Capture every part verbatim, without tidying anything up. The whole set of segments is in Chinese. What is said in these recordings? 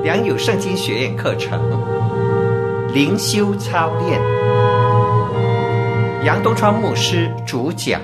良友圣经学院课程灵修操练，杨东川牧师主讲。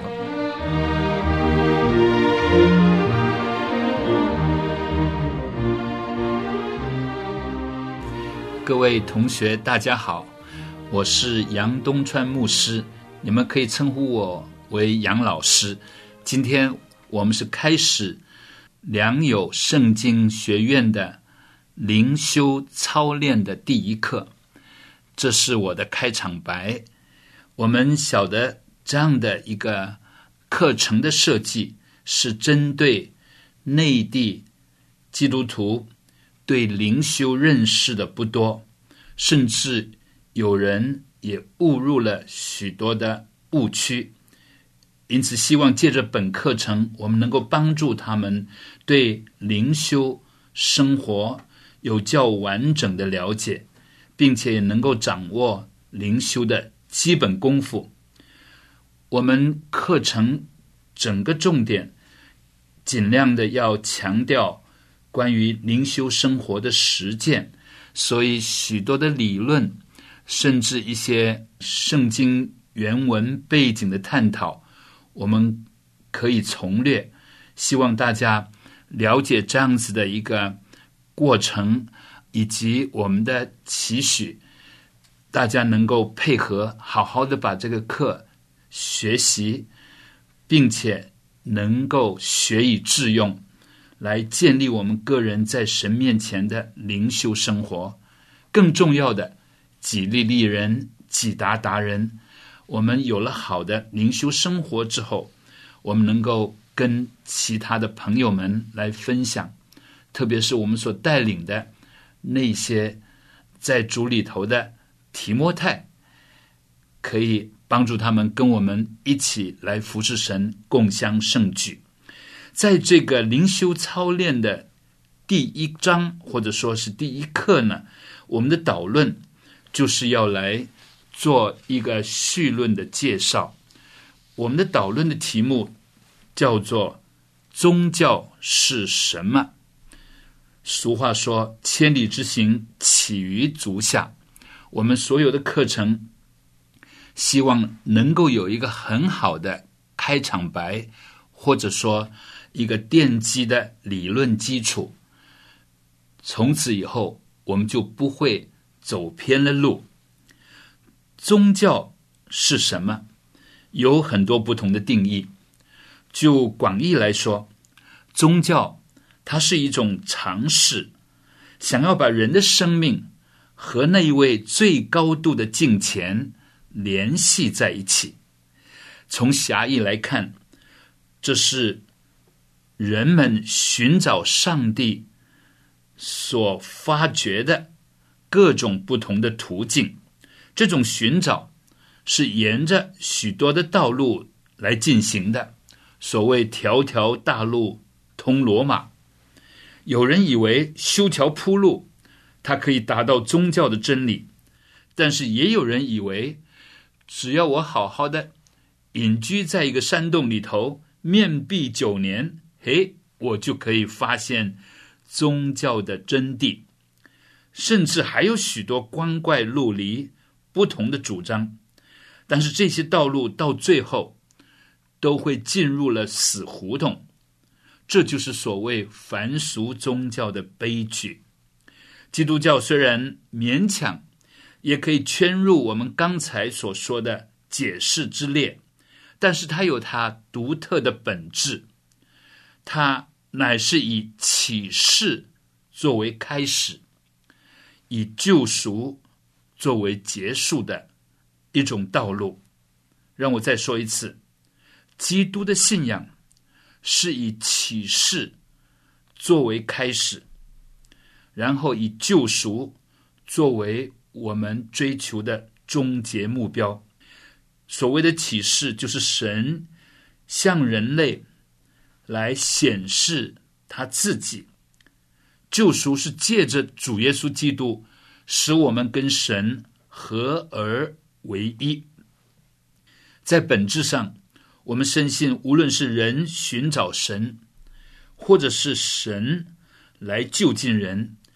各位同学大家好，我是杨东川牧师，你们可以称呼我为杨老师。今天我们是开始良友圣经学院的灵修操练的第一课，这是我的开场白。我们晓得这样的一个课程的设计是针对内地基督徒对灵修认识的不多，甚至有人也误入了许多的误区，因此希望借着本课程，我们能够帮助他们对灵修生活有较完整的了解，并且也能够掌握灵修的基本功夫。我们课程整个重点尽量的要强调关于灵修生活的实践，所以许多的理论甚至一些圣经原文背景的探讨我们可以从略，希望大家了解这样子的一个过程以及我们的期许，大家能够配合好好的把这个课学习，并且能够学以致用，来建立我们个人在神面前的灵修生活。更重要的，己利利人，己达达人。我们有了好的灵修生活之后，我们能够跟其他的朋友们来分享，特别是我们所带领的那些在主里头的提摩太，可以帮助他们跟我们一起来服侍神，共襄盛举。在这个灵修操练的第一章或者说是第一课呢，我们的导论就是要来做一个绪论的介绍。我们的导论的题目叫做宗教是什么。俗话说千里之行起于足下，我们所有的课程希望能够有一个很好的开场白，或者说一个奠基的理论基础，从此以后我们就不会走偏了路。宗教是什么？有很多不同的定义。就广义来说，宗教它是一种尝试，想要把人的生命和那一位最高度的敬虔联系在一起。从狭义来看，这是人们寻找上帝所发掘的各种不同的途径。这种寻找是沿着许多的道路来进行的，所谓条条大路通罗马。有人以为修桥铺路它可以达到宗教的真理，但是也有人以为只要我好好的隐居在一个山洞里头面壁九年，嘿，我就可以发现宗教的真谛。甚至还有许多光怪陆离不同的主张，但是这些道路到最后都会进入了死胡同。这就是所谓凡俗宗教的悲剧。基督教虽然勉强也可以圈入我们刚才所说的解释之列，但是它有它独特的本质，它乃是以启示作为开始，以救赎作为结束的一种道路。让我再说一次，基督的信仰是以启示作为开始，然后以救赎作为我们追求的终结目标。所谓的启示，就是神向人类来显示他自己。救赎是借着主耶稣基督使我们跟神合而为一。在本质上，我们深信无论是人寻找神，或者是神来就近人，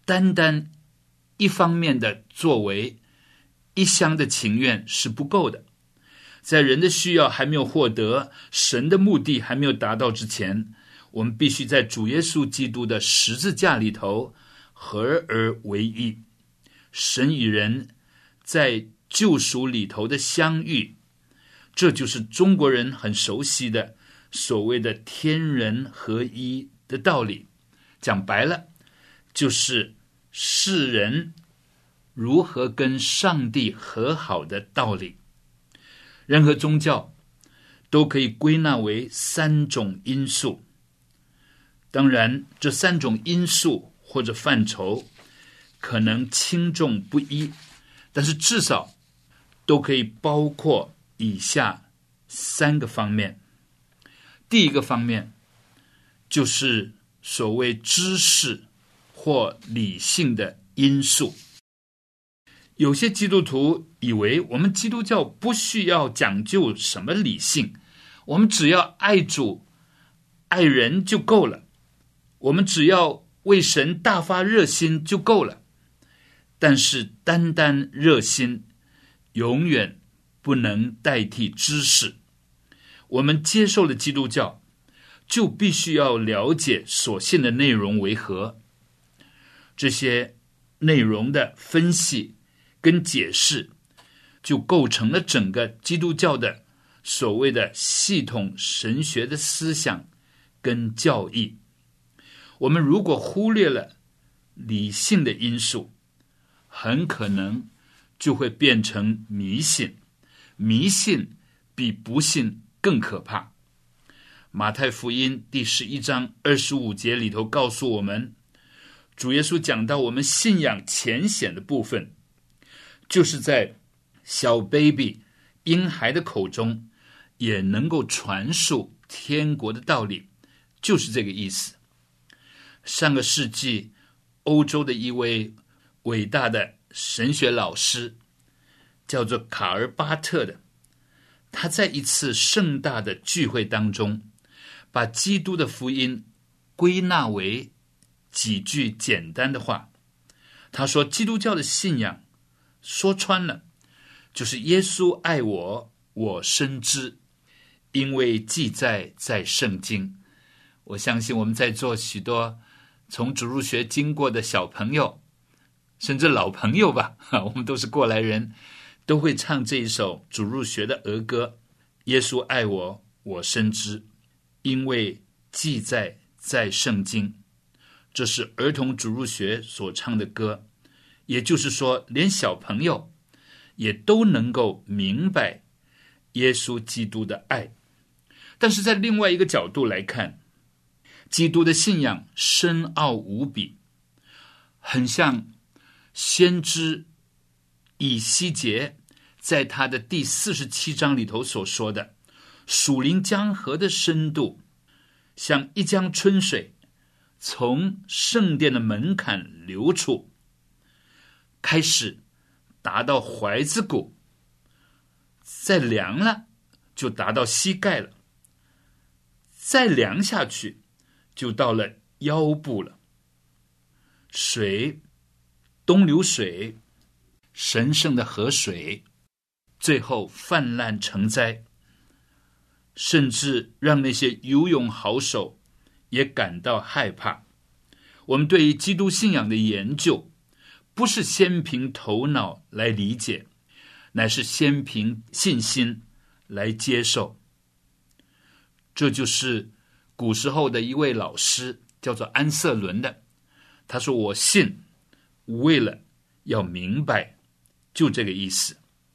单单一方面的作为，一厢的情愿是不够的。在人的需要还没有获得，神的目的还没有达到之前，我们必须在主耶稣基督的十字架里头合而为一。神与人在救赎里头的相遇，这就是中国人很熟悉的所谓的天人合一的道理。讲白了，就是世人如何跟上帝和好的道理。任何宗教都可以归纳为三种因素，当然这三种因素或者范畴可能轻重不一，但是至少都可以包括以下三个方面。第一个方面就是所谓知识或理性的因素。有些基督徒以为我们基督教不需要讲究什么理性，我们只要爱主爱人就够了，我们只要为神大发热心就够了。但是单单热心永远不能代替知识。我们接受了基督教，就必须要了解所信的内容为何，这些内容的分析跟解释就构成了整个基督教的所谓的系统神学的思想跟教义。我们如果忽略了理性的因素，很可能就会变成迷信。迷信比不信更可怕。马太福音第十一章二十五节里头告诉我们，主耶稣讲到我们信仰浅显的部分，就是在小 baby 婴孩的口中也能够传述天国的道理，就是这个意思。上个世纪欧洲的一位伟大的神学老师叫做卡尔巴特的，他在一次盛大的聚会当中，把基督的福音归纳为几句简单的话。他说，基督教的信仰说穿了，就是耶稣爱我，我深知，因为记载在圣经。我相信我们在座许多从主日学经过的小朋友，甚至老朋友吧，我们都是过来人，都会唱这一首主日学的儿歌，耶稣爱我，我深知，因为记载在圣经。这是儿童主日学所唱的歌，也就是说连小朋友也都能够明白耶稣基督的爱。但是在另外一个角度来看，基督的信仰深奥无比，很像先知以西结在他的第四十七章里头所说的，属灵江河的深度像一江春水从圣殿的门槛流出，开始达到踝子骨，再凉了就达到膝盖了，再凉下去就到了腰部了。水，东流水，神圣的河水，最后泛滥成灾，甚至让那些游泳好手也感到害怕。我们对于基督信仰的研究，不是先凭头脑来理解，乃是先凭信心来接受。这就是古时候的一位老师叫做安瑟伦的，他说，我信为了要明白，就这个意思。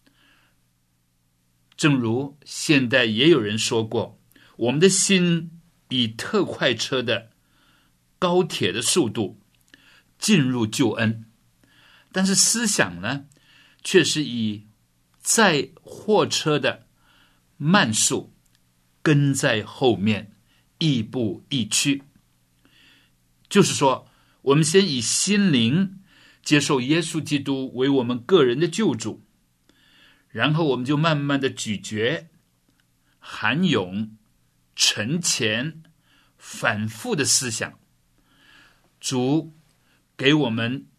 正如现代也有人说过，我们的心以特快车的高铁的速度进入救恩，但是思想呢，却是以载货车的慢速跟在后面，亦步亦趋。就是说，我们先以心灵接受耶稣基督为我们个人的救主，然后我们就慢慢的咀嚼、含涌、沉潜、反复的思想。主给我们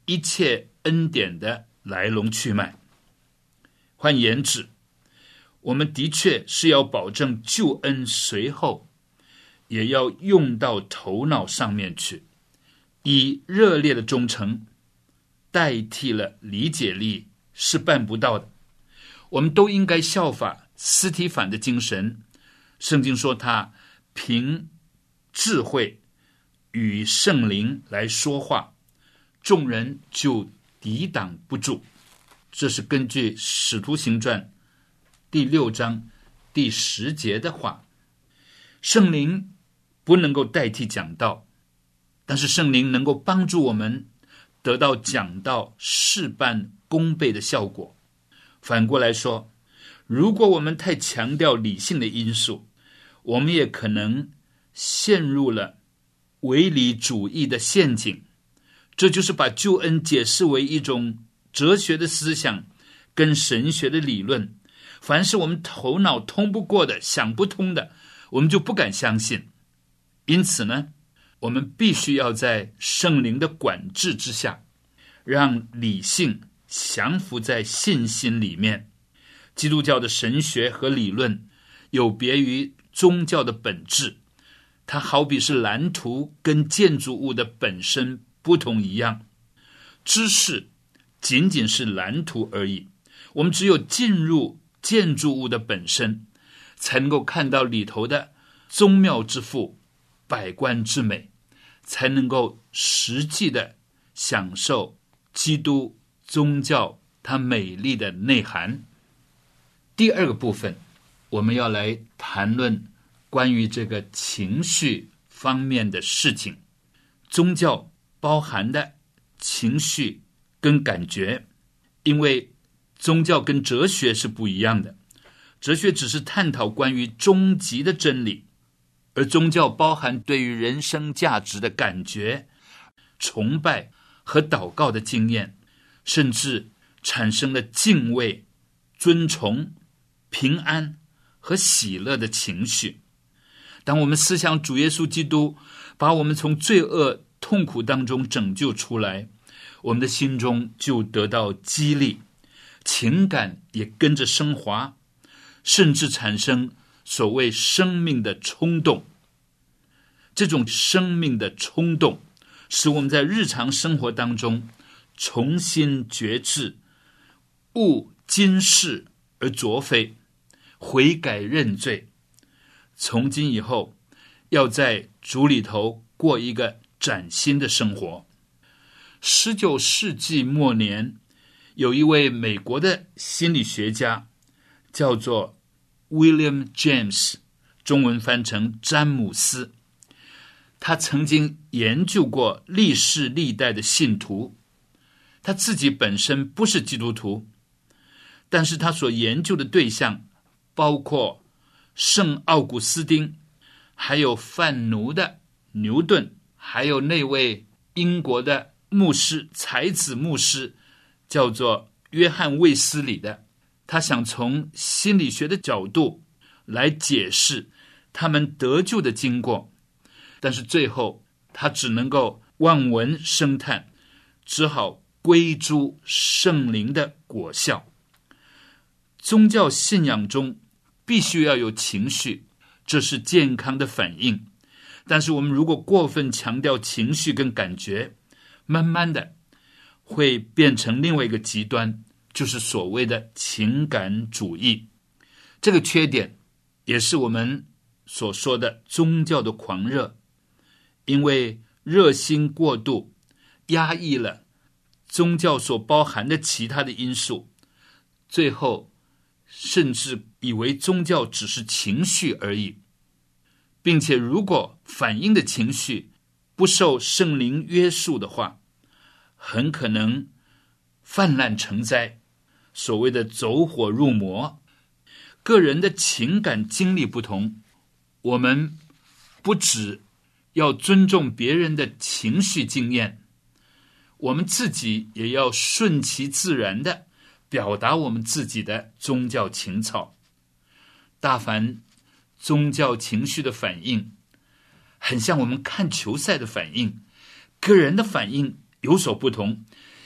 一切恩典的来龙去脉。换言之，我们的确是要保证救恩随后也要用到头脑上面去，以热烈的忠诚代替了理解力是办不到的。我们都应该效法司提反的精神，圣经说他凭智慧与圣灵来说话，众人就抵挡不住。这是根据使徒行传第六章第十节的话。圣灵不能够代替讲道，但是圣灵能够帮助我们得到讲道事半功倍的效果。反过来说，如果我们太强调理性的因素，我们也可能陷入了唯理主义的陷阱，这就是把救恩解释为一种哲学的思想跟神学的理论，凡是我们头脑通不过的、想不通的，我们就不敢相信。因此呢，我们必须要在圣灵的管制之下，让理性降服在信心里面。基督教的神学和理论有别于宗教的本质，它好比是蓝图跟建筑物的本身不同一样。知识仅仅是蓝图而已，我们只有进入建筑物的本身，才能够看到里头的宗庙之富、百官之美，才能够实际的享受基督宗教它美丽的内涵。第二个部分，我们要来谈论关于这个情绪方面的事情。宗教包含的情绪跟感觉，因为宗教跟哲学是不一样的，哲学只是探讨关于终极的真理，而宗教包含对于人生价值的感觉、崇拜和祷告的经验，甚至产生了敬畏、尊崇、平安和喜乐的情绪。当我们思想主耶稣基督把我们从罪恶痛苦当中拯救出来，我们的心中就得到激励，情感也跟着升华，甚至产生所谓生命的冲动。这种生命的冲动使我们在日常生活当中重新觉知，勿今世而昨非，悔改认罪，从今以后要在主里头过一个崭新的生活。十九世纪末年，有一位美国的心理学家叫做 William James， 中文翻成詹姆斯。他曾经研究过历世历代的信徒，他自己本身不是基督徒，但是他所研究的对象包括圣奥古斯丁，还有贩奴的牛顿，还有那位英国的牧师，才子牧师叫做约翰卫斯理的。他想从心理学的角度来解释他们得救的经过，但是最后他只能够望文生叹，只好归诸圣灵的果效。宗教信仰中必须要有情绪，这是健康的反应，但是我们如果过分强调情绪跟感觉，慢慢的会变成另外一个极端，就是所谓的情感主义。这个缺点也是我们所说的宗教的狂热，因为热心过度压抑了宗教所包含的其他的因素，最后甚至以为宗教只是情绪而已，并且如果反映的情绪不受圣灵约束的话，很可能泛滥成灾，所谓的走火入魔。个人的情感经历不同，我们不只要尊重别人的情绪经验，我们自己也要顺其自然的表达我们自己的宗教情操。大凡宗教情绪的反应，很像我们看球赛的反应，个人的反应有所不同，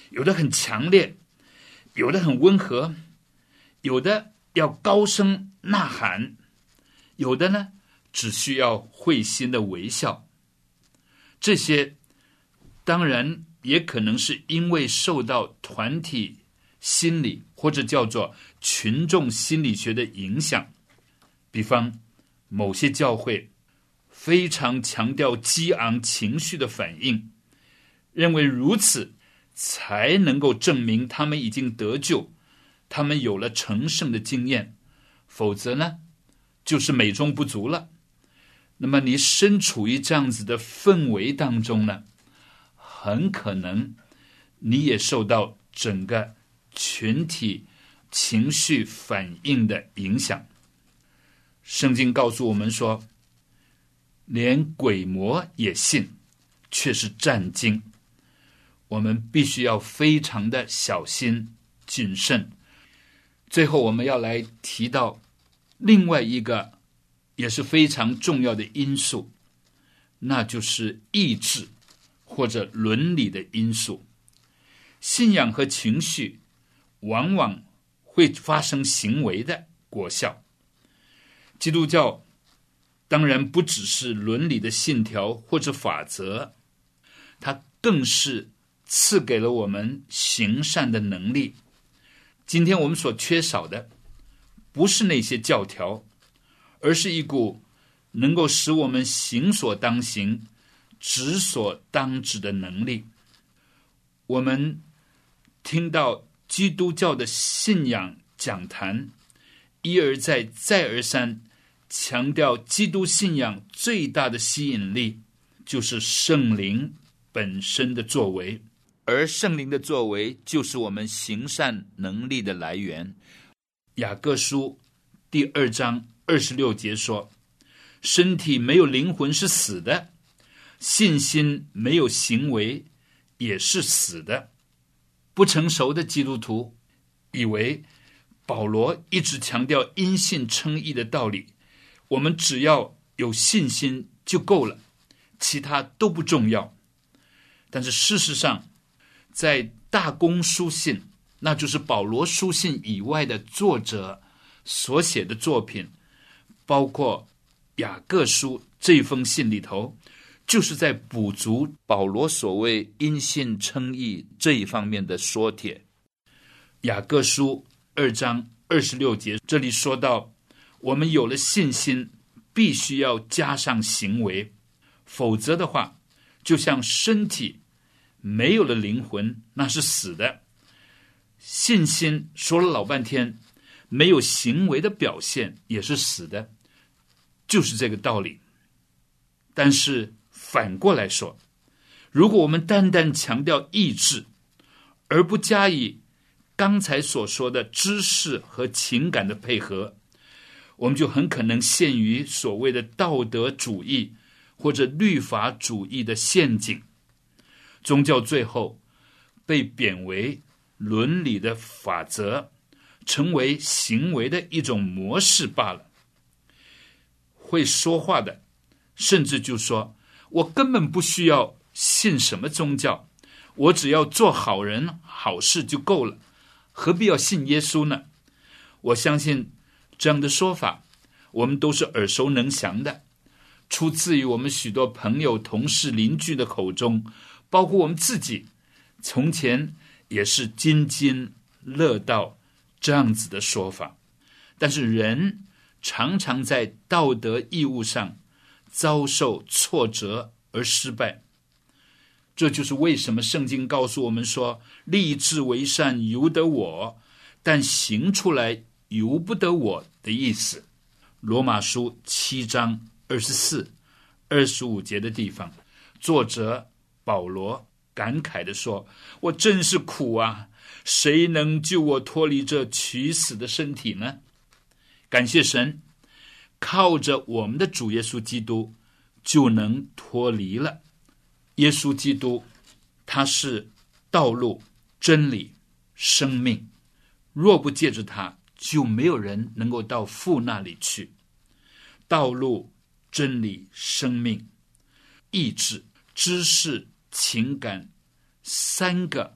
有的很强烈，有的很温和，有的要高声呐喊，有的呢只需要会心的微笑。这些当然也可能是因为受到团体心理或者叫做群众心理学的影响。比方某些教会非常强调激昂情绪的反应，认为如此才能够证明他们已经得救，他们有了成圣的经验，否则呢就是美中不足了。那么你身处于这样子的氛围当中呢，很可能你也受到整个群体情绪反应的影响。圣经告诉我们说，连鬼魔也信，却是战惊。我们必须要非常的小心谨慎。最后我们要来提到另外一个也是非常重要的因素，那就是意志或者伦理的因素。信仰和情绪往往会发生行为的果效。基督教当然不只是伦理的信条或者法则，它更是赐给了我们行善的能力。今天我们所缺少的不是那些教条，而是一股能够使我们行所当行、止所当止的能力。我们听到基督教的信仰讲坛，一而再再而三强调基督信仰最大的吸引力就是圣灵本身的作为，而圣灵的作为就是我们行善能力的来源。雅各书第二章二十六节说，身体没有灵魂是死的，信心没有行为也是死的。不成熟的基督徒以为保罗一直强调因信称义的道理，我们只要有信心就够了，其他都不重要。但是事实上，在大公书信，那就是保罗书信以外的作者所写的作品，包括雅各书这封信里头，就是在补足保罗所谓因信称义这一方面的说帖。雅各书二章二十六节，这里说到，我们有了信心，必须要加上行为，否则的话，就像身体没有了灵魂，那是死的。信心说了老半天，没有行为的表现也是死的，就是这个道理。但是反过来说，如果我们单单强调意志，而不加以刚才所说的知识和情感的配合，我们就很可能陷于所谓的道德主义或者律法主义的陷阱。宗教最后被贬为伦理的法则，成为行为的一种模式罢了。会说话的甚至就说，我根本不需要信什么宗教，我只要做好人好事就够了，何必要信耶稣呢？我相信这样的说法我们都是耳熟能详的，出自于我们许多朋友、同事、邻居的口中，包括我们自己从前也是津津乐道这样子的说法。但是人常常在道德义务上遭受挫折而失败，这就是为什么圣经告诉我们说，立志为善由得我，但行出来由不得我的意思。罗马书七章二十四、二十五节的地方，作者保罗感慨地说，我真是苦啊，谁能救我脱离这取死的身体呢？感谢神，靠着我们的主耶稣基督就能脱离了。耶稣基督他是道路、真理、生命，若不借着他，就没有人能够到父那里去。道路、真理、生命、意志、知识、情感，三个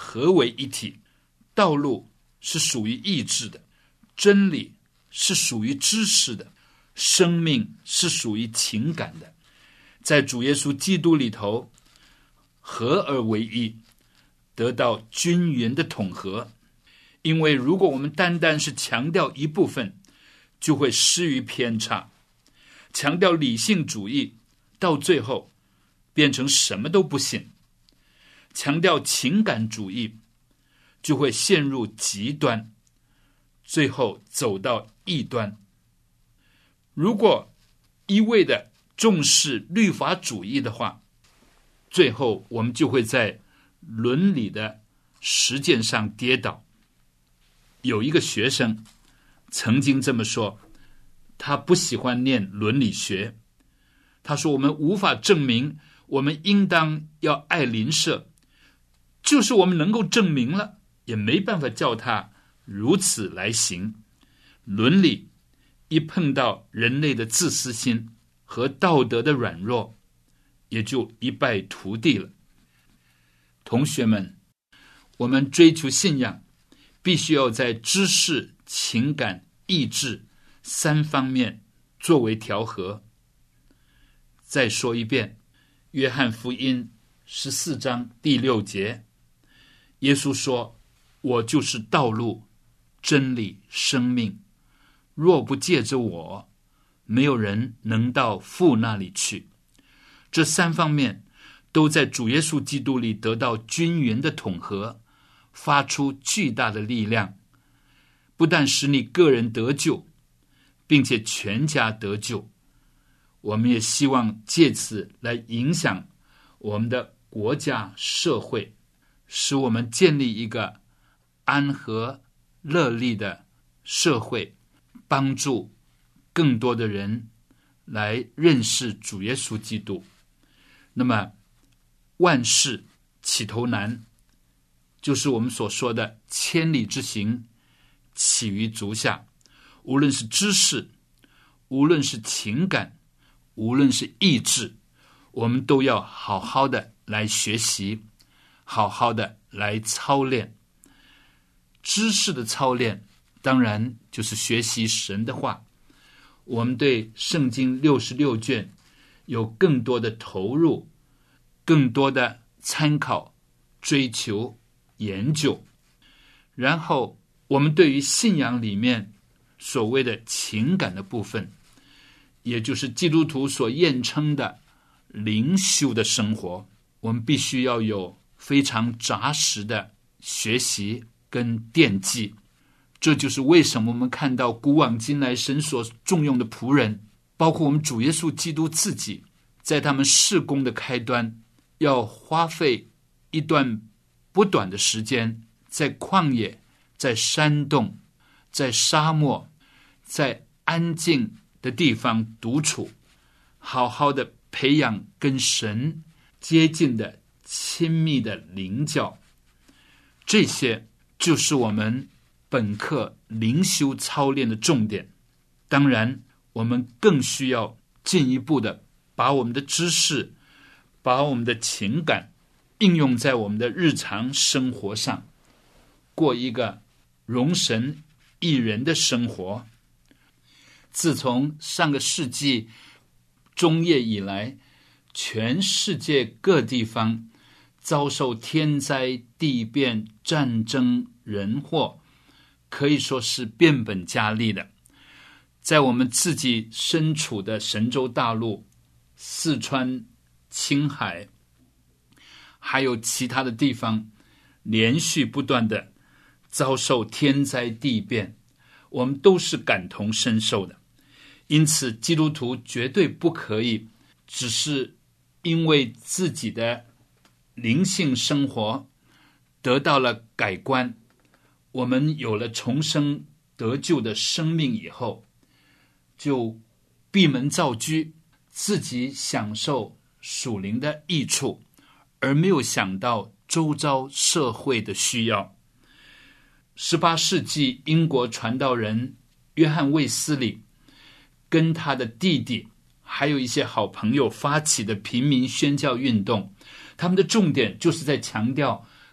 合为一体。道路是属于意志的，真理是属于知识的，生命是属于情感的，在主耶稣基督里头合而为一，得到均匀的统合。因为如果我们单单是强调一部分，就会失于偏差。强调理性主义，到最后变成什么都不信；强调情感主义，就会陷入极端，最后走到异端。如果一味的重视律法主义的话，最后我们就会在伦理的实践上跌倒。有一个学生曾经这么说，他不喜欢念伦理学。他说，我们无法证明我们应当要爱邻舍，就是我们能够证明了，也没办法叫他如此来行。伦理一碰到人类的自私心和道德的软弱，也就一败涂地了。同学们，我们追求信仰必须要在知识、情感、意志三方面作为调和。再说一遍，约翰福音十四章第六节，耶稣说，我就是道路、真理、生命，若不借着我，没有人能到父那里去。这三方面都在主耶稣基督里得到均匀的统合，发出巨大的力量，不但使你个人得救，并且全家得救。我们也希望借此来影响我们的国家社会，使我们建立一个安和乐利的社会，帮助更多的人来认识主耶稣基督。那么万事起头难，就是我们所说的千里之行起于足下。无论是知识，无论是情感，无论是意志，我们都要好好的来学习，好好的来操练。知识的操练当然就是学习神的话，我们对圣经六十六卷有更多的投入，更多的参考、追求、研究。然后我们对于信仰里面所谓的情感的部分，也就是基督徒所验称的灵修的生活，我们必须要有非常扎实的学习跟奠基。这就是为什么我们看到古往今来神所重用的仆人，包括我们主耶稣基督自己，在他们事工的开端，要花费一段不短的时间，在旷野，在山洞，在沙漠，在安静的地方独处，好好的培养跟神接近的亲密的灵教。这些就是我们本课灵修操练的重点。当然我们更需要进一步的把我们的知识，把我们的情感应用在我们的日常生活上，过一个荣神益人的生活。自从上个世纪中叶以来，全世界各地方遭受天灾、地变、战争、人祸，可以说是变本加厉的。在我们自己身处的神州大陆、四川、青海，还有其他的地方，连续不断的遭受天灾地变，我们都是感同身受的。因此基督徒绝对不可以只是因为自己的灵性生活得到了改观，我们有了重生得救的生命以后，就闭门造车，自己享受属灵的益处，而没有想到周遭社会的需要。十八世纪英国传道人约翰卫斯理跟他的弟弟还有一些好朋友发起的平民宣教运动，他们的重点就是在强调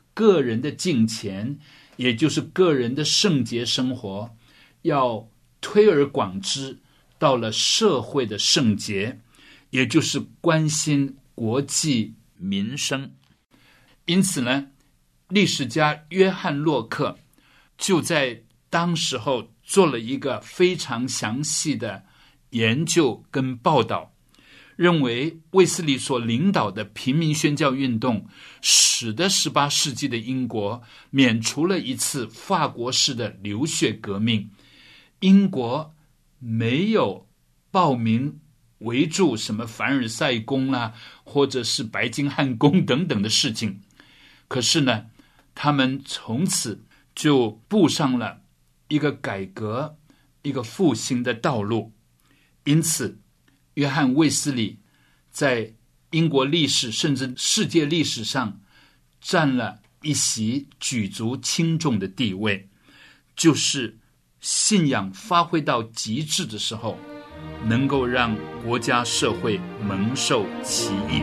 个人的敬虔，也就是个人的圣洁生活，要推而广之，到了社会的圣洁，也就是关心国际民生。因此呢，历史家约翰洛克就在当时候做了一个非常详细的研究跟报道，认为卫斯理所领导的平民宣教运动使得十八世纪的英国免除了一次法国式的流血革命。英国没有报名围住什么凡尔赛宫啦、啊，或者是白金汉宫等等的事情，可是呢，他们从此就步上了一个改革、一个复兴的道路。因此约翰卫斯理在英国历史甚至世界历史上占了一席举足轻重的地位，就是信仰发挥到极致的时候，能够让国家社会蒙受其益。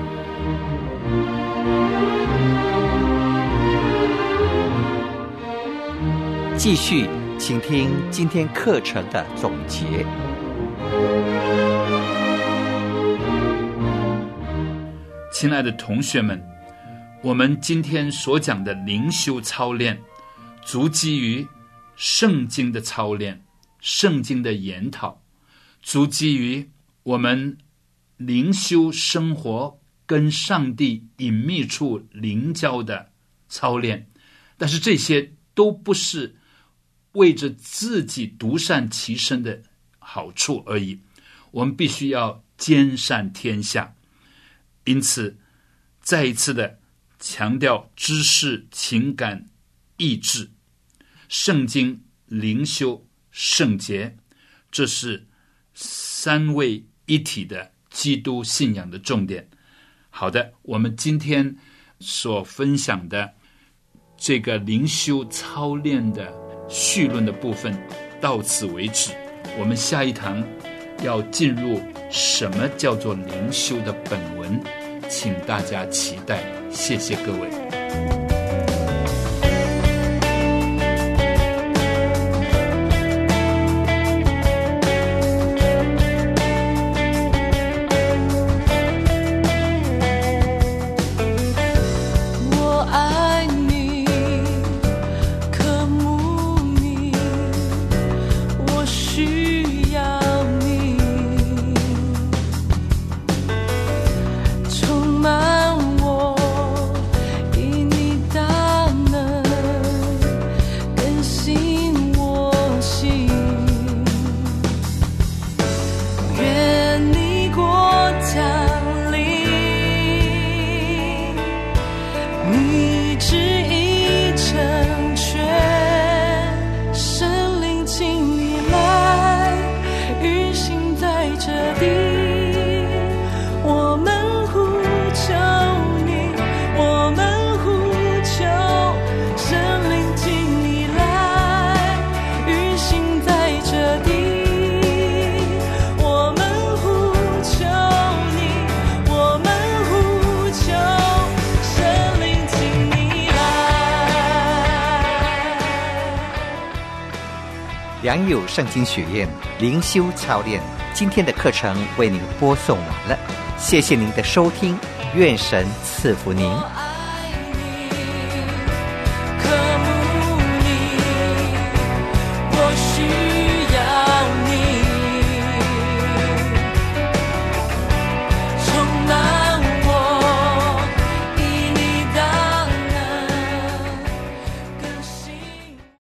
继续请听今天课程的总结。 亲爱的同学们，我们今天所讲的灵修操练，足基于圣经的操练、圣经的研讨，足基于我们灵修生活跟上帝隐秘处灵交的操练。但是这些都不是为着自己独善其身的好处而已，我们必须要兼善天下。因此再一次的强调知识、情感、意志、圣经、灵修、圣洁，这是三位一体的基督信仰的重点。好的，我们今天所分享的这个灵修操练的绪论的部分到此为止。我们下一堂要进入什么叫做灵修的本文，请大家期待。谢谢各位。 良友圣经学院灵修操练，今天的课程为您播送完了，谢谢您的收听，愿神赐福您。